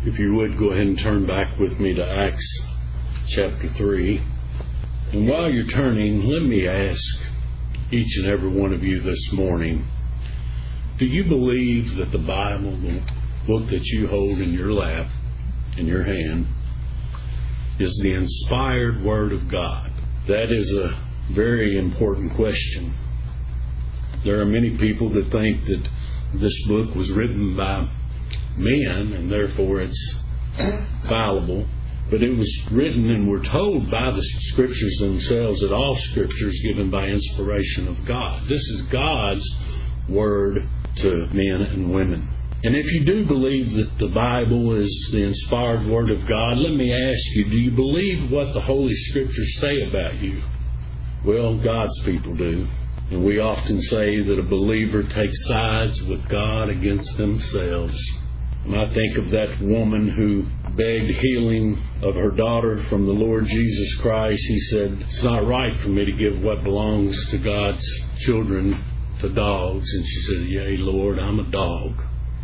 If you would, go ahead and turn back with me to Acts chapter 3. And while you're turning, let me ask each and every one of you this morning, do you believe that the Bible, the book that you hold in your lap, in your hand, is the inspired Word of God? That is a very important question. There are many people that think that this book was written by men and therefore it's fallible. But it was written, and we're told by the Scriptures themselves, that all Scripture is given by inspiration of God. This is God's Word to men and women. And if you do believe that the Bible is the inspired Word of God, let me ask you, do you believe what the Holy Scriptures say about you? Well, God's people do. And we often say that a believer takes sides with God against themselves. And I think of that woman who begged healing of her daughter from the Lord Jesus Christ. He said, it's not right for me to give what belongs to God's children to dogs. And she said, yea, Lord, I'm a dog.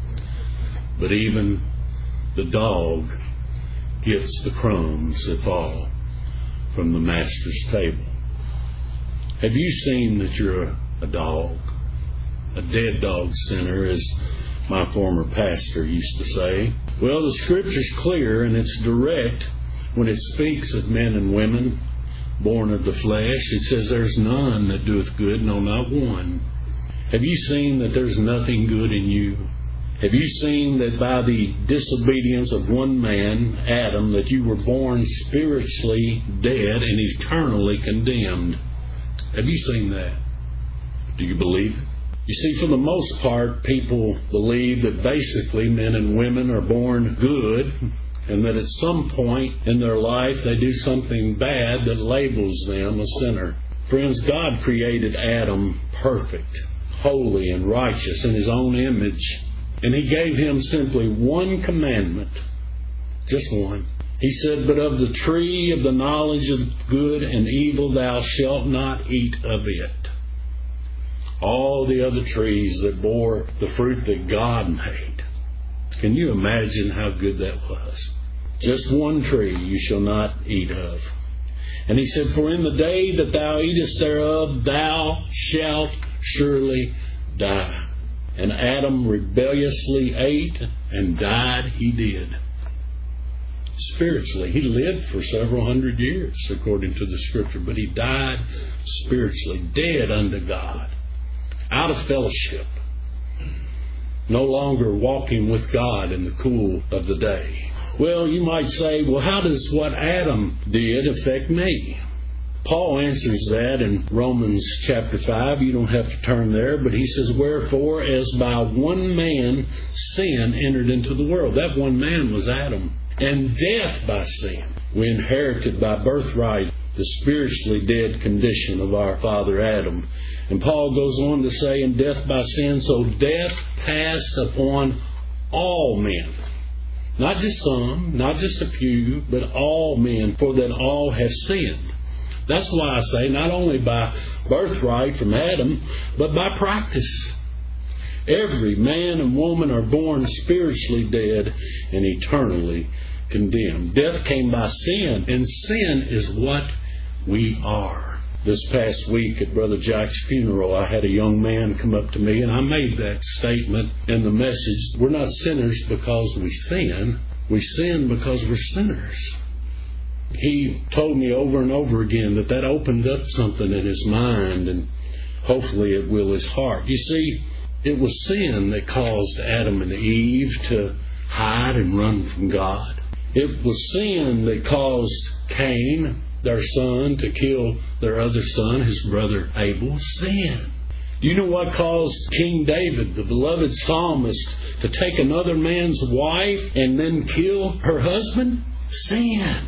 But even the dog gets the crumbs that fall from the master's table. Have you seen that you're a dog? A dead dog sinner, as my former pastor used to say. Well, the Scripture's clear and it's direct when it speaks of men and women born of the flesh. It says there's none that doeth good, no, not one. Have you seen that there's nothing good in you? Have you seen that by the disobedience of one man, Adam, that you were born spiritually dead and eternally condemned? Have you seen that? Do you believe it? You see, for the most part, people believe that basically men and women are born good and that at some point in their life they do something bad that labels them a sinner. Friends, God created Adam perfect, holy, and righteous in His own image. And He gave him simply one commandment, just one. He said, but of the tree of the knowledge of good and evil thou shalt not eat of it. All the other trees that bore the fruit that God made. Can you imagine how good that was? Just one tree you shall not eat of. And He said, for in the day that thou eatest thereof, thou shalt surely die. And Adam rebelliously ate, and died he did. Spiritually, he lived for several hundred years, according to the Scripture, but he died spiritually, dead unto God. Out of fellowship, no longer walking with God in the cool of the day. Well, you might say, well, how does what Adam did affect me? Paul answers that in Romans chapter 5. You don't have to turn there, but he says, wherefore, as by one man sin entered into the world. That one man was Adam. And death by sin. We inherited by birthright the spiritually dead condition of our father Adam. And Paul goes on to say, in death by sin, so death passed upon all men. Not just some, not just a few, but all men, for that all have sinned. That's why I say not only by birthright from Adam, but by practice. Every man and woman are born spiritually dead and eternally condemned. Death came by sin, and sin is what we are. This past week at Brother Jack's funeral, I had a young man come up to me, and I made that statement in the message. We're not sinners because we sin. We sin because we're sinners. He told me over and over again that opened up something in his mind, and hopefully it will his heart. You see, it was sin that caused Adam and Eve to hide and run from God. It was sin that caused Cain, their son, to kill their other son, his brother Abel. Sin. Do you know what caused King David, the beloved psalmist, to take another man's wife and then kill her husband? Sin.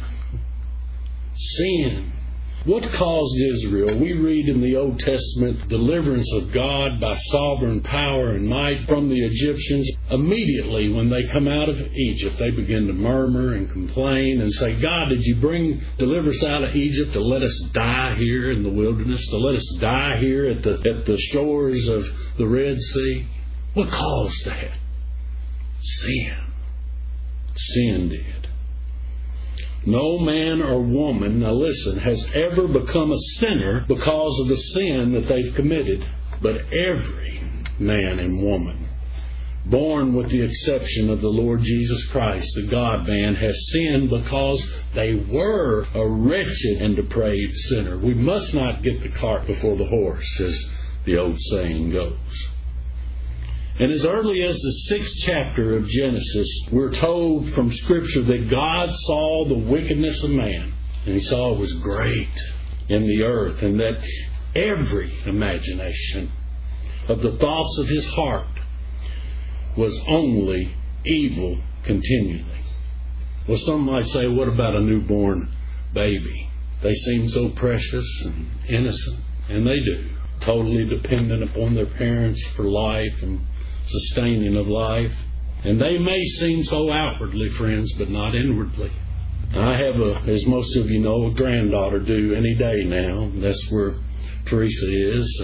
Sin. What caused Israel? We read in the Old Testament deliverance of God by sovereign power and might from the Egyptians. Immediately when they come out of Egypt, they begin to murmur and complain and say, God, did you deliver us out of Egypt to let us die here in the wilderness, to let us die here at the shores of the Red Sea? What caused that? Sin. Sin did. No man or woman, now listen, has ever become a sinner because of the sin that they've committed. But every man and woman, born with the exception of the Lord Jesus Christ, the God-man, has sinned because they were a wretched and depraved sinner. We must not get the cart before the horse, as the old saying goes. And as early as the 6th chapter of Genesis, we're told from Scripture that God saw the wickedness of man, and He saw it was great in the earth, and that every imagination of the thoughts of His heart was only evil continually. Well, some might say, what about a newborn baby? They seem so precious and innocent, and they do. Totally dependent upon their parents for life and sustaining of life. And they may seem so outwardly, friends, but not inwardly. I have, as most of you know, a granddaughter due any day now. That's where Teresa is.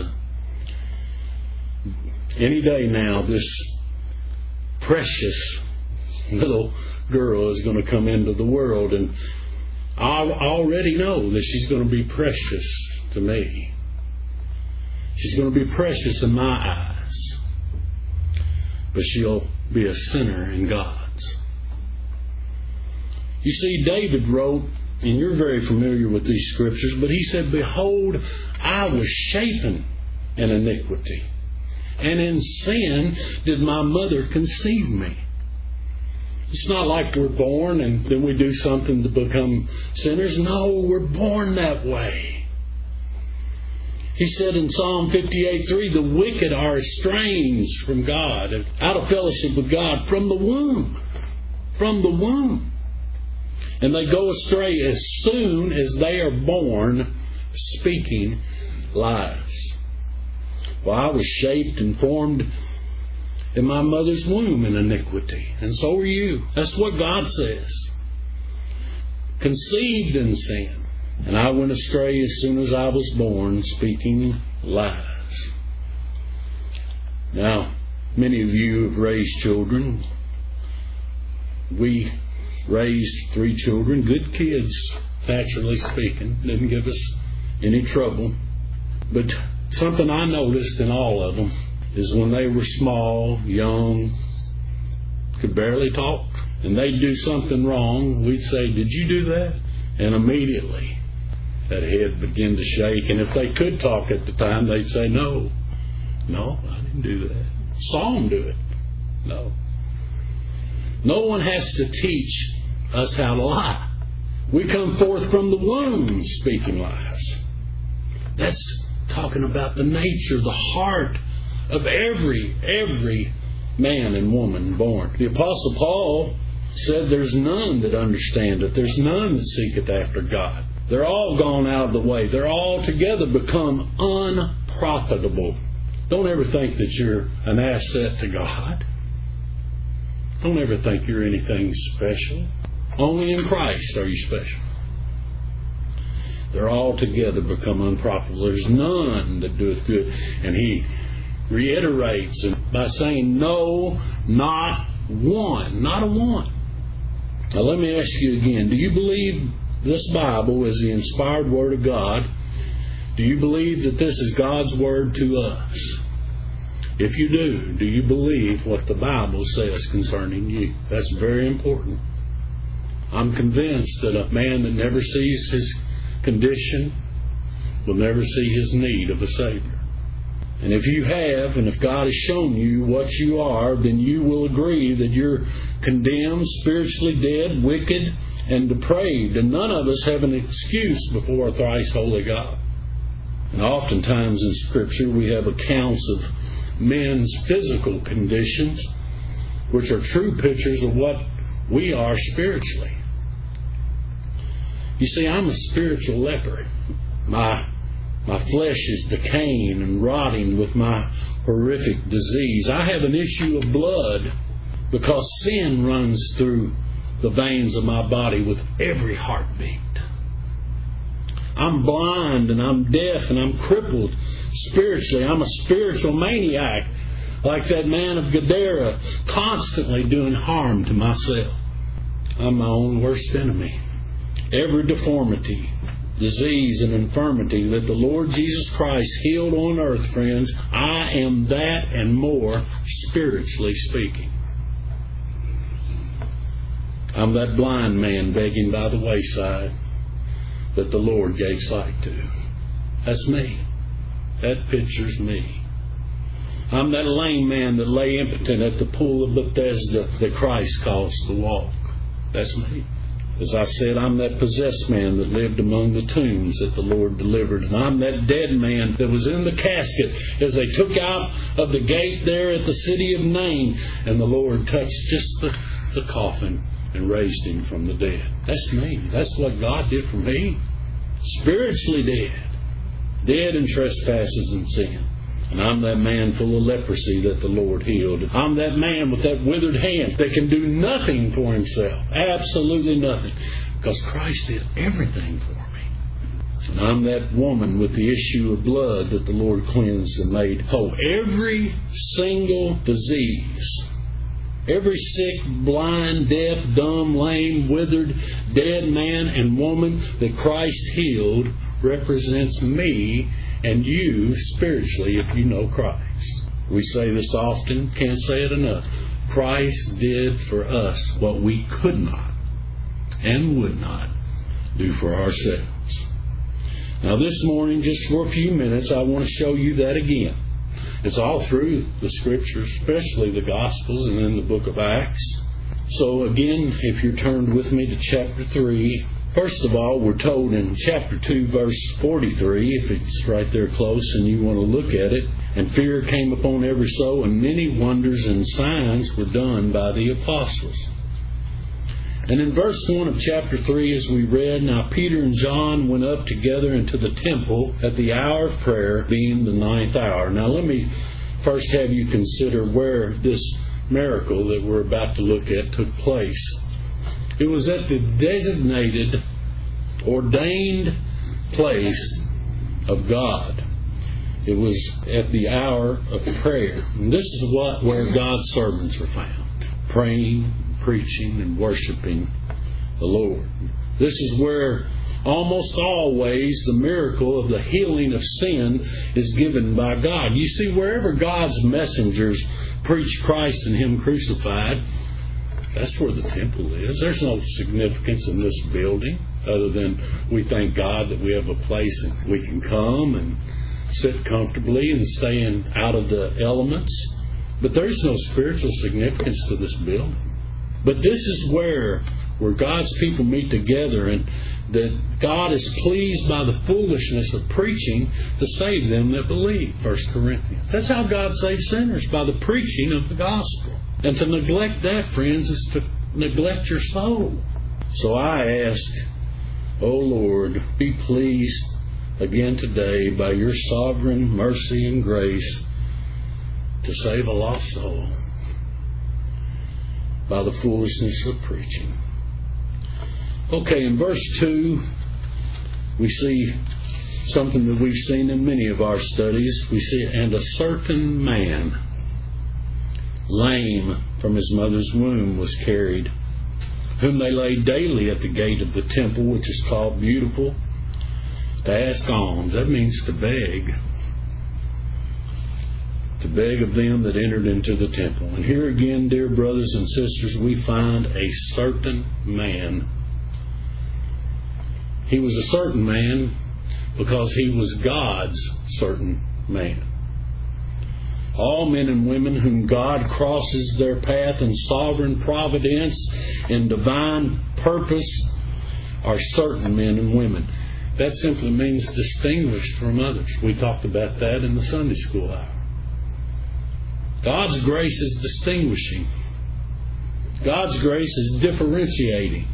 Any day now, this precious little girl is going to come into the world, and I already know that she's going to be precious to me. She's going to be precious in my eyes. But she'll be a sinner in God's. You see, David wrote, and you're very familiar with these scriptures, but he said, "Behold, I was shapen in iniquity, and in sin did my mother conceive me." It's not like we're born and then we do something to become sinners. No, we're born that way. He said in Psalm 58:3, "The wicked are estranged from God, out of fellowship with God, from the womb." From the womb. And they go astray as soon as they are born, speaking lies. Well, I was shaped and formed in my mother's womb in iniquity. And so are you. That's what God says. Conceived in sin. And I went astray as soon as I was born, speaking lies. Now, many of you have raised children. We raised 3 children, good kids, naturally speaking. Didn't give us any trouble. But something I noticed in all of them is when they were small, young, could barely talk, and they'd do something wrong, we'd say, "Did you do that?" And immediately that head began to shake. And if they could talk at the time, they'd say, No, I didn't do that. Saw them do it. No. No one has to teach us how to lie. We come forth from the womb speaking lies. That's talking about the nature, the heart of every man and woman born. The Apostle Paul said there's none that understand it. There's none that seeketh after God. They're all gone out of the way. They're all together become unprofitable. Don't ever think that you're an asset to God. Don't ever think you're anything special. Only in Christ are you special. They're all together become unprofitable. There's none that doeth good. And he reiterates by saying, no, not one. Not a one. Now let me ask you again. Do you believe this Bible is the inspired Word of God? Do you believe that this is God's Word to us? If you do you believe what the Bible says concerning you? That's very important. I'm convinced that a man that never sees his condition will never see his need of a Savior. And if you have, and if God has shown you what you are, then you will agree that you're condemned, spiritually dead, wicked, and depraved. And none of us have an excuse before a thrice holy God. And oftentimes in Scripture we have accounts of men's physical conditions, which are true pictures of what we are spiritually. You see, I'm a spiritual leper. My flesh is decaying and rotting with my horrific disease. I have an issue of blood because sin runs through the veins of my body with every heartbeat. I'm blind and I'm deaf and I'm crippled spiritually. I'm a spiritual maniac, like that man of Gadara, constantly doing harm to myself. I'm my own worst enemy. Every deformity, disease, and infirmity that the Lord Jesus Christ healed on earth, friends, I am that and more, spiritually speaking. I'm that blind man begging by the wayside that the Lord gave sight to. That's me. That picture's me. I'm that lame man that lay impotent at the pool of Bethesda that Christ caused to walk. That's me. As I said, I'm that possessed man that lived among the tombs that the Lord delivered. And I'm that dead man that was in the casket as they took out of the gate there at the city of Nain. And the Lord touched just the coffin and raised him from the dead. That's me. That's what God did for me. Spiritually dead. Dead in trespasses and sin. And I'm that man full of leprosy that the Lord healed. I'm that man with that withered hand that can do nothing for himself. Absolutely nothing. Because Christ did everything for me. And I'm that woman with the issue of blood that the Lord cleansed and made whole. Every single disease, every sick, blind, deaf, dumb, lame, withered, dead man and woman that Christ healed represents me and you spiritually if you know Christ. We say this often, can't say it enough. Christ did for us what we could not and would not do for ourselves. Now this morning, just for a few minutes, I want to show you that again. It's all through the Scriptures, especially the Gospels and in the book of Acts. So again, if you're turned with me to chapter 3, first of all, we're told in chapter 2, verse 43, if it's right there close and you want to look at it, and fear came upon every soul, and many wonders and signs were done by the apostles. And in verse 1 of chapter 3, as we read, now Peter and John went up together into the temple at the hour of prayer, being the 9th hour. Now let me first have you consider where this miracle that we're about to look at took place. It was at the designated, ordained place of God. It was at the hour of prayer. And this is where God's servants are found. Praying, preaching, and worshiping the Lord. This is where almost always the miracle of the healing of sin is given by God. You see, wherever God's messengers preach Christ and Him crucified, that's where the temple is. There's no significance in this building other than we thank God that we have a place that we can come and sit comfortably and stay out of the elements. But there's no spiritual significance to this building. But this is where God's people meet together, and that God is pleased by the foolishness of preaching to save them that believe. 1 Corinthians. That's how God saves sinners, by the preaching of the gospel. And to neglect that, friends, is to neglect your soul. So I ask, O Lord, be pleased again today by your sovereign mercy and grace to save a lost soul by the foolishness of preaching. Okay, in verse 2, we see something that we've seen in many of our studies. We see, and a certain man, lame from his mother's womb, was carried, whom they laid daily at the gate of the temple, which is called Beautiful, to ask alms. That means to beg. To beg of them that entered into the temple. And here again, dear brothers and sisters, we find a certain man. He was a certain man because he was God's certain man. All men and women whom God crosses their path in sovereign providence and divine purpose are certain men and women. That simply means distinguished from others. We talked about that in the Sunday school hour. God's grace is distinguishing. God's grace is differentiating.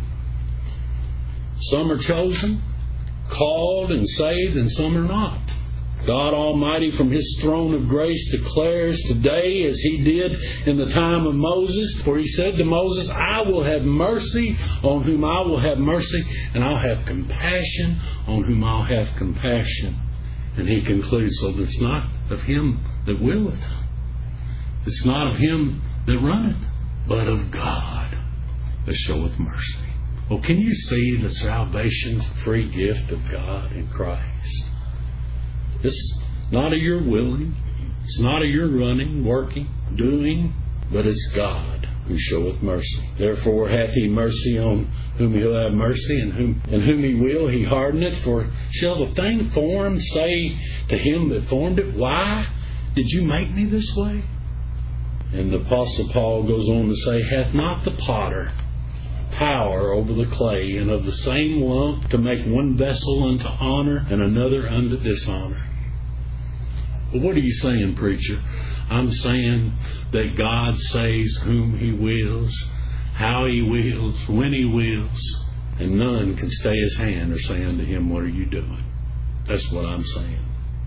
Some are chosen, called, and saved, and some are not. God Almighty from His throne of grace declares today, as He did in the time of Moses, for He said to Moses, I will have mercy on whom I will have mercy, and I'll have compassion on whom I'll have compassion. And He concludes, so it's not of him that willeth. It's not of him that runneth, but of God that showeth mercy. Well, can you see that salvation's a free gift of God in Christ? It's not of your willing. It's not of your running, working, doing, but it's God who showeth mercy. Therefore hath he mercy on whom he'll have mercy, and whom he will he hardeneth. For shall the thing formed say to him that formed it, Why did you make me this way? And the Apostle Paul goes on to say, Hath not the potter power over the clay, and of the same lump to make one vessel unto honor and another unto dishonor? Well, what are you saying, preacher? I'm saying that God saves whom He wills, how He wills, when He wills, and none can stay His hand or say unto Him, What are you doing? That's what I'm saying.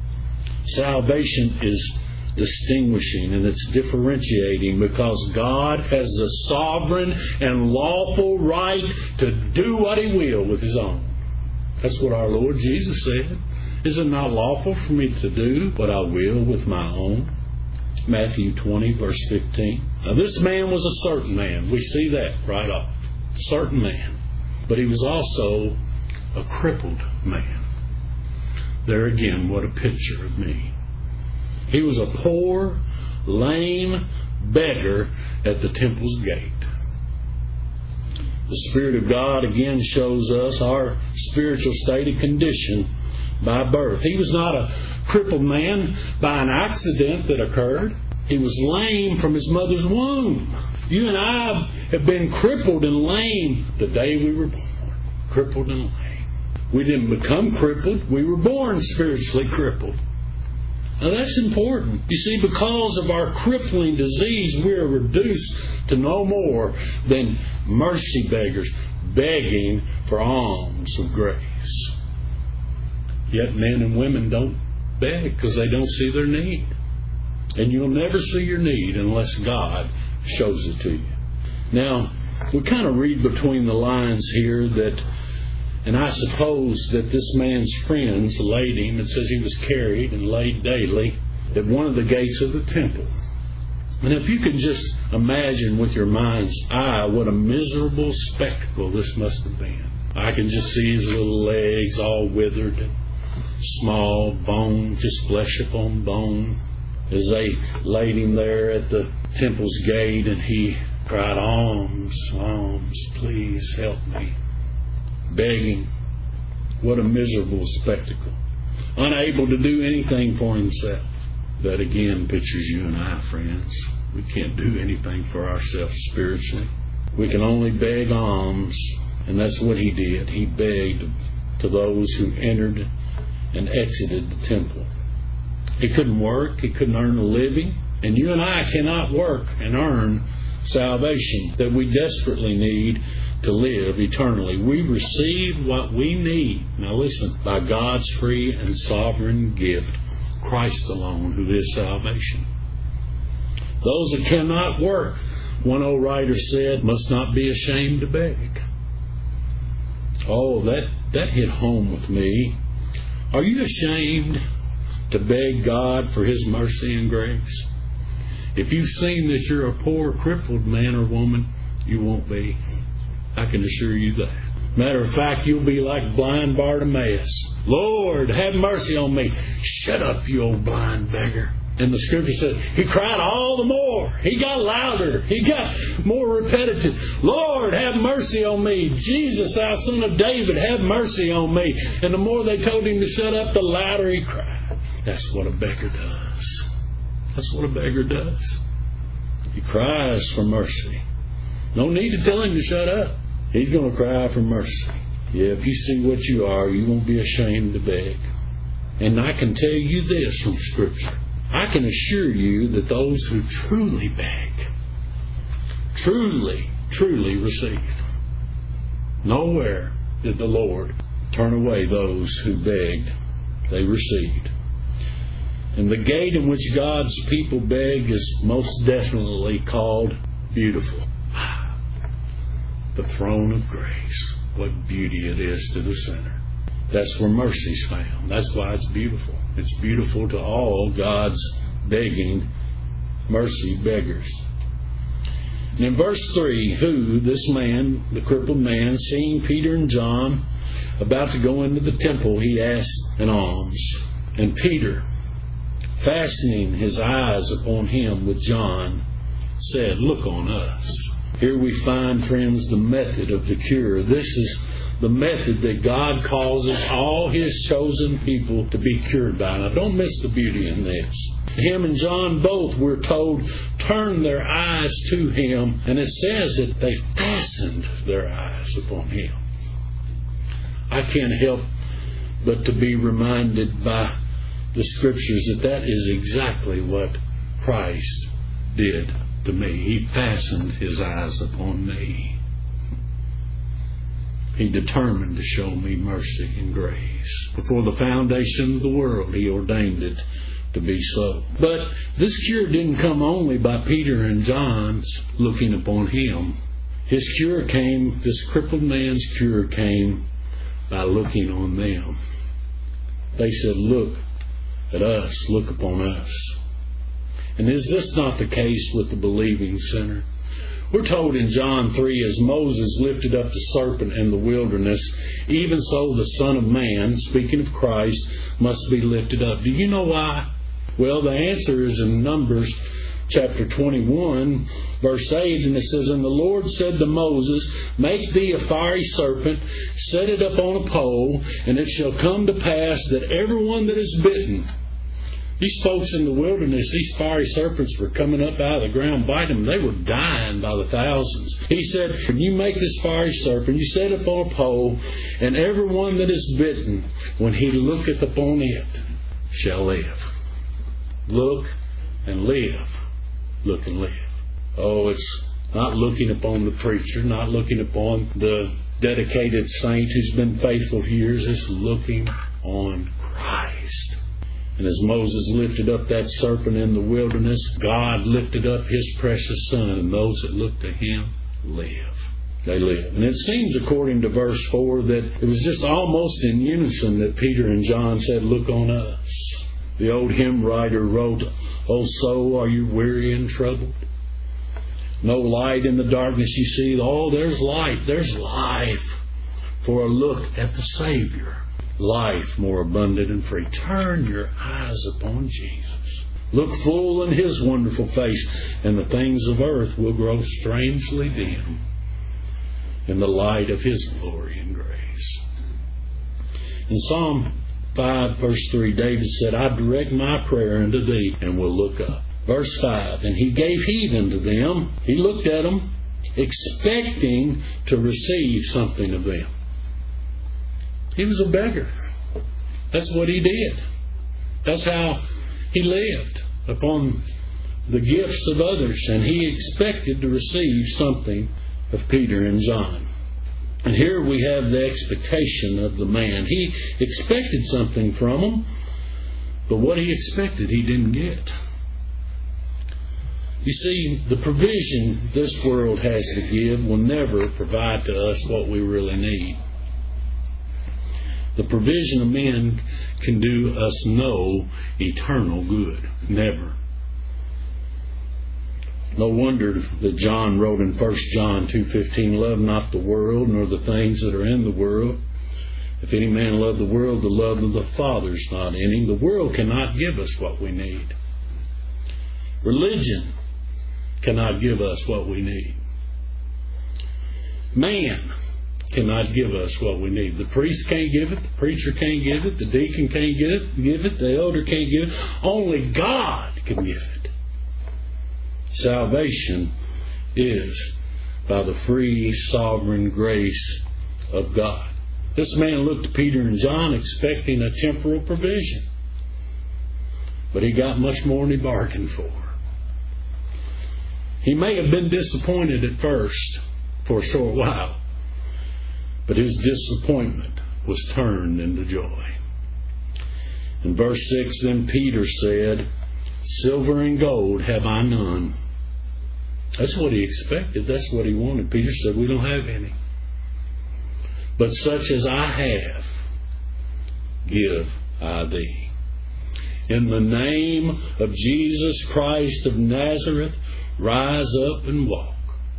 Salvation is distinguishing and it's differentiating because God has the sovereign and lawful right to do what He will with His own. That's what our Lord Jesus said. Is it not lawful for me to do what I will with my own? Matthew 20, verse 15. Now this man was a certain man. We see that right off. Certain man. But he was also a crippled man. There again, what a picture of me. He was a poor, lame beggar at the temple's gate. The Spirit of God again shows us our spiritual state and condition by birth. He was not a crippled man by an accident that occurred. He was lame from his mother's womb. You and I have been crippled and lame the day we were born. Crippled and lame. We didn't become crippled. We were born spiritually crippled. Now that's important. You see, because of our crippling disease, we are reduced to no more than mercy beggars begging for alms of grace. Yet men and women don't beg because they don't see their need. And you'll never see your need unless God shows it to you. Now, we kind of read between the lines here that, and I suppose that this man's friends laid him. It says he was carried and laid daily at one of the gates of the temple. And if you can just imagine with your mind's eye what a miserable spectacle this must have been. I can just see his little legs all withered, small bone, just flesh upon bone, as they laid him there at the temple's gate, and he cried, Alms, alms, please help me. Begging. What a miserable spectacle. Unable to do anything for himself. That again pictures you and I, friends. We can't do anything for ourselves spiritually. We can only beg alms, and that's what he did. He begged to those who entered and exited the temple. He couldn't work. He couldn't earn a living. And you and I cannot work and earn salvation that we desperately need to live eternally. We receive what we need, now listen, by God's free and sovereign gift, Christ alone, who is salvation. Those that cannot work, one old writer said, must not be ashamed to beg. Oh, that hit home with me. Are you ashamed to beg God for His mercy and grace? If you've seen that you're a poor, crippled man or woman, you won't be. I can assure you that. Matter of fact, you'll be like blind Bartimaeus. Lord, have mercy on me. Shut up, you old blind beggar. And the scripture said, he cried all the more. He got louder. He got more repetitive. Lord, have mercy on me. Jesus, thou son of David, have mercy on me. And the more they told him to shut up, the louder he cried. That's what a beggar does. That's what a beggar does. He cries for mercy. No need to tell him to shut up. He's going to cry for mercy. Yeah, if you see what you are, you won't be ashamed to beg. And I can tell you this from Scripture. I can assure you that those who truly beg, truly receive. Nowhere did the Lord turn away those who begged. They received. And the gate in which God's people beg is most definitely called beautiful. The throne of grace. What beauty it is to the sinner. That's where mercy's found. That's why it's beautiful. It's beautiful to all God's begging mercy beggars. And in verse 3, who, this man, the crippled man, seeing Peter and John about to go into the temple, he asked an alms. And Peter, fastening his eyes upon him with John, said, look on us. Here we find, friends, the method of the cure. This is the method that God causes all His chosen people to be cured by. Now, don't miss the beauty in this. Him and John both, we're told, turned their eyes to Him, and it says that they fastened their eyes upon Him. I can't help but to be reminded by the Scriptures that is exactly what Christ did to me. He fastened His eyes upon me. He determined to show me mercy and grace. Before the foundation of the world, He ordained it to be so. But this cure didn't come only by Peter and John's looking upon Him. His cure came, this crippled man's cure came by looking on them. They said, look at us, look upon us. And is this not the case with the believing sinner? We're told in John 3, as Moses lifted up the serpent in the wilderness, even so the Son of Man, speaking of Christ, must be lifted up. Do you know why? Well, the answer is in Numbers chapter 21, verse 8, and it says, and the Lord said to Moses, make thee a fiery serpent, set it up on a pole, and it shall come to pass that everyone that is bitten. These folks in the wilderness, these fiery serpents were coming up out of the ground, biting them. They were dying by the thousands. He said, when you make this fiery serpent, you set it upon a pole, and everyone that is bitten, when he looketh upon it, shall live. Look and live. Look and live. Oh, it's not looking upon the preacher, not looking upon the dedicated saint who's been faithful years. It's looking on Christ. And as Moses lifted up that serpent in the wilderness, God lifted up His precious Son, and those that look to Him live. They live. And it seems, according to verse 4, that it was just almost in unison that Peter and John said, look on us. The old hymn writer wrote, oh soul, are you weary and troubled? No light in the darkness you see. Oh, there's light. There's life. For a look at the Savior. Life more abundant and free. Turn your eyes upon Jesus. Look full in His wonderful face, and the things of earth will grow strangely dim in the light of His glory and grace. In Psalm 5, verse 3, David said, I direct my prayer unto Thee, and will look up. Verse 5, and He gave heed unto them. He looked at them, expecting to receive something of them. He was a beggar. That's what he did. That's how he lived, upon the gifts of others. And he expected to receive something of Peter and John. And here we have the expectation of the man. He expected something from them, but what he expected he didn't get. You see, the provision this world has to give will never provide to us what we really need. The provision of men can do us no eternal good. Never. No wonder that John wrote in 1 John 2:15, love not the world, nor the things that are in the world. If any man love the world, the love of the Father is not in him. The world cannot give us what we need. Religion cannot give us what we need. Man cannot give us what we need. The priest can't give it. The preacher can't give it. The deacon can't give it. The elder can't give it. Only God can give it. Salvation is by the free, sovereign grace of God. This man looked to Peter and John expecting a temporal provision. But he got much more than he bargained for. He may have been disappointed at first for a short while. But his disappointment was turned into joy. In verse 6, then Peter said, silver and gold have I none. That's what he expected. That's what he wanted. Peter said, we don't have any. But such as I have, give I thee. In the name of Jesus Christ of Nazareth, rise up and walk.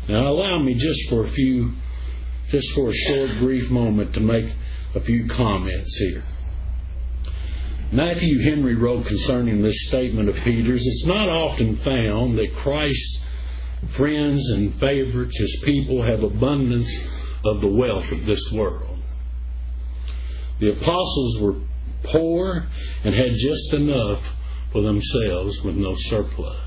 Now allow me just for a short, brief moment to make a few comments here. Matthew Henry wrote concerning this statement of Peter's, it's not often found that Christ's friends and favorites, His people, have abundance of the wealth of this world. The apostles were poor and had just enough for themselves with no surplus.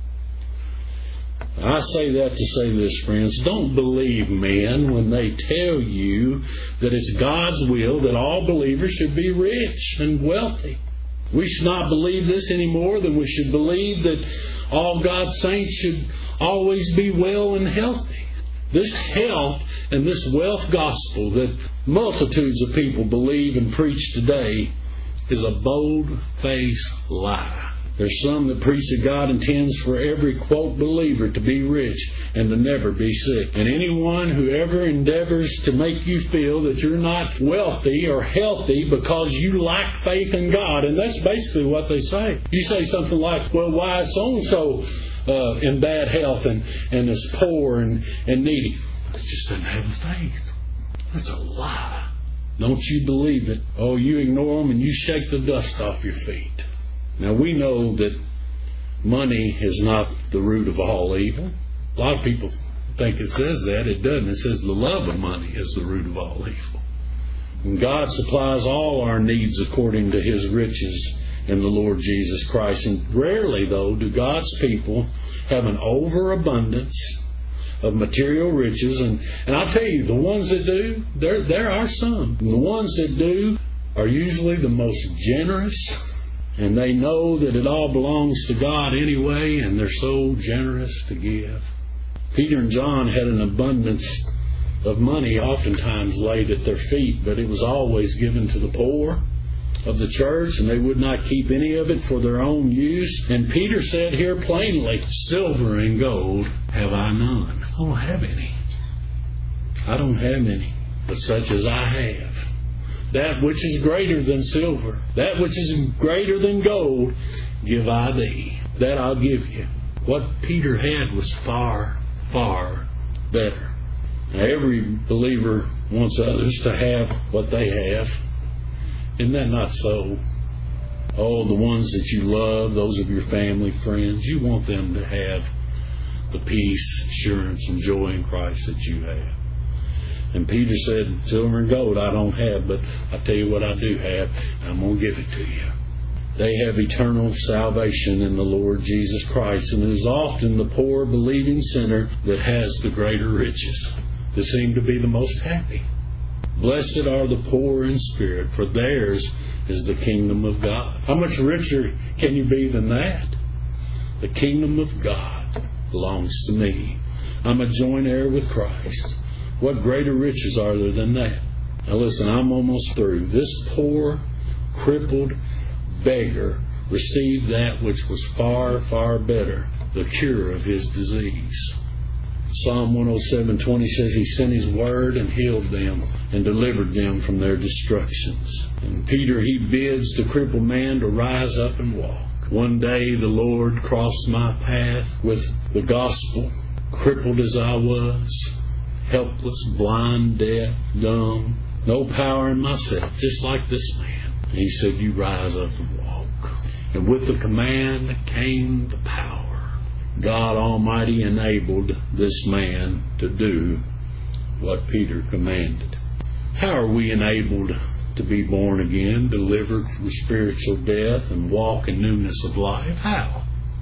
I say that to say this, friends. Don't believe men when they tell you that it's God's will that all believers should be rich and wealthy. We should not believe this any more than we should believe that all God's saints should always be well and healthy. This health and this wealth gospel that multitudes of people believe and preach today is a bold-faced lie. There's some that preach that God intends for every, quote, believer to be rich and to never be sick. And anyone who ever endeavors to make you feel that you're not wealthy or healthy because you lack faith in God, and that's basically what they say. You say something like, well, why is so-and-so in bad health and is poor and needy? They just doesn't have faith. That's a lie. Don't you believe it? Oh, you ignore them and you shake the dust off your feet. Now, we know that money is not the root of all evil. A lot of people think it says that. It doesn't. It says the love of money is the root of all evil. And God supplies all our needs according to His riches in the Lord Jesus Christ. And rarely, though, do God's people have an overabundance of material riches. And I'll tell you, the ones that do, there are some. And the ones that do are usually the most generous. And they know that it all belongs to God anyway, and they're so generous to give. Peter and John had an abundance of money oftentimes laid at their feet, but it was always given to the poor of the church, and they would not keep any of it for their own use. And Peter said here plainly, silver and gold have I none. I don't have any. I don't have any, but such as I have. That which is greater than silver, that which is greater than gold, give I thee. That I'll give you. What Peter had was far, far better. Now, every believer wants others to have what they have. Isn't that not so? Oh, the ones that you love, those of your family, friends, you want them to have the peace, assurance, and joy in Christ that you have. And Peter said, silver and gold I don't have, but I tell you what I do have. I'm going to give it to you. They have eternal salvation in the Lord Jesus Christ. And it is often the poor believing sinner that has the greater riches, that seem to be the most happy. Blessed are the poor in spirit, for theirs is the kingdom of God. How much richer can you be than that? The kingdom of God belongs to me. I'm a joint heir with Christ. What greater riches are there than that? Now listen, I'm almost through. This poor, crippled beggar received that which was far, far better, the cure of his disease. Psalm 107:20 says He sent His word and healed them and delivered them from their destructions. And Peter, he bids the crippled man to rise up and walk. One day the Lord crossed my path with the gospel, crippled as I was, helpless, blind, deaf, dumb, no power in myself, just like this man. And He said, you rise up and walk. And with the command came the power. God Almighty enabled this man to do what Peter commanded. How are we enabled to be born again, delivered from spiritual death, and walk in newness of life? How?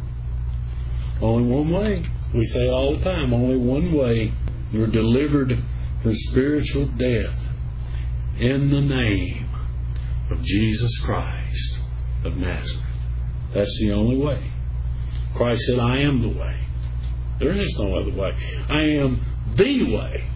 Only one way. We say all the time, only one way. You're delivered from spiritual death in the name of Jesus Christ of Nazareth. That's the only way. Christ said, I am the way. There is no other way. I am the way.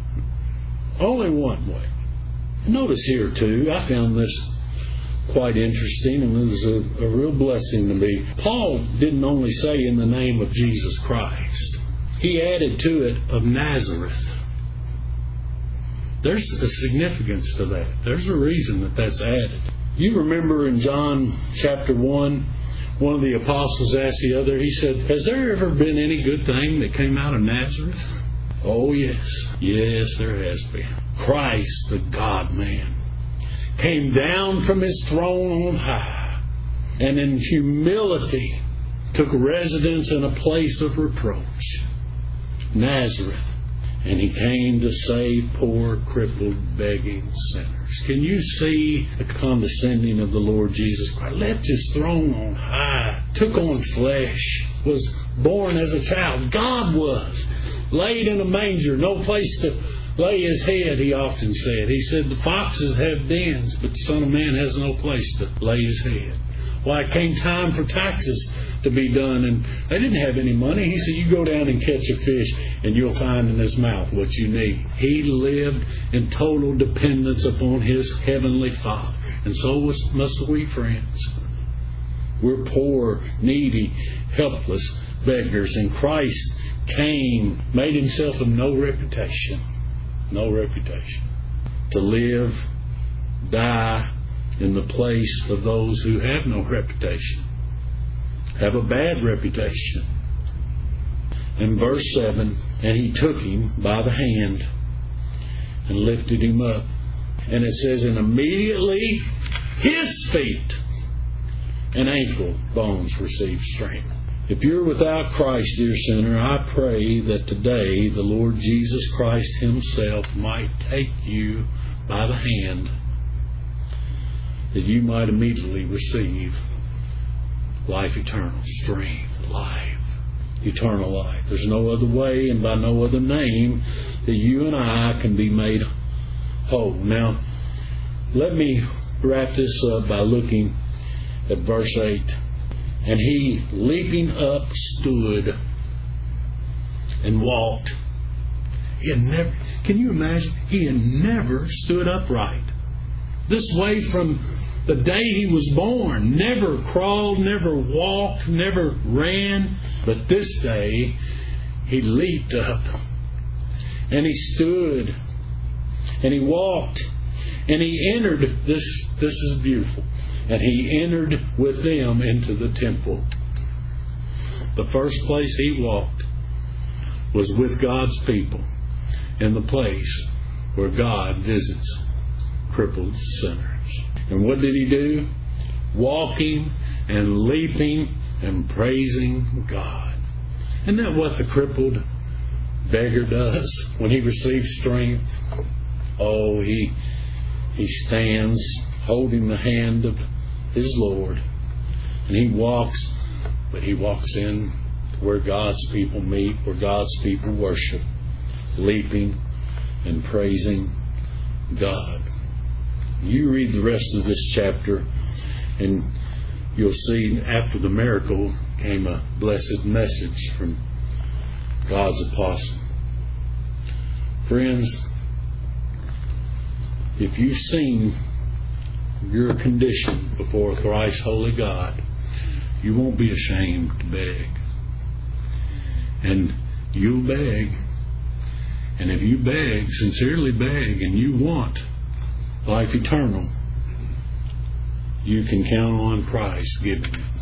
Only one way. Notice here too, I found this quite interesting, and it was a real blessing to me. Paul didn't only say in the name of Jesus Christ. He added to it of Nazareth. There's a significance to that. There's a reason that that's added. You remember in John chapter 1, one of the apostles asked the other, he said, has there ever been any good thing that came out of Nazareth? Oh, yes. Yes, there has been. Christ, the God-man, came down from His throne on high and in humility took residence in a place of reproach, Nazareth. And He came to save poor, crippled, begging sinners. Can you see the condescending of the Lord Jesus Christ? Left His throne on high, took on flesh, was born as a child. God was laid in a manger, no place to lay His head, He often said. He said, the foxes have dens, but the Son of Man has no place to lay His head. Why, it came time for taxes to be done, and they didn't have any money. He said, you go down and catch a fish, and you'll find in His mouth what you need. He lived in total dependence upon His Heavenly Father. And so must we, friends. We're poor, needy, helpless beggars, and Christ came, made Himself of no reputation, to live, die in the place of those who have no reputation, have a bad reputation. In verse 7, and He took him by the hand and lifted him up. And it says, and immediately his feet and ankle bones received strength. If you're without Christ, dear sinner, I pray that today the Lord Jesus Christ Himself might take you by the hand, that you might immediately receive life eternal, strength, life, eternal life. There's no other way and by no other name that you and I can be made whole. Now, let me wrap this up by looking at verse 8. And he, leaping up, stood and walked. Can you imagine? He had never stood upright. This way from the day he was born. Never crawled, never walked, never ran. But this day, he leaped up. And he stood. And he walked. And he entered. This is beautiful. And he entered with them into the temple. The first place he walked was with God's people in the place where God visits crippled sinners. And what did he do? Walking and leaping and praising God. Isn't that what the crippled beggar does when he receives strength? Oh, he stands holding the hand of his Lord, and he walks, but he walks in where God's people meet, where God's people worship, leaping and praising God. You read the rest of this chapter, and you'll see after the miracle came a blessed message from God's apostle. Friends, if you've seen your condition before Christ's holy God, you won't be ashamed to beg. And you'll beg. And if you beg, sincerely beg, and you want life eternal, you can count on Christ giving it.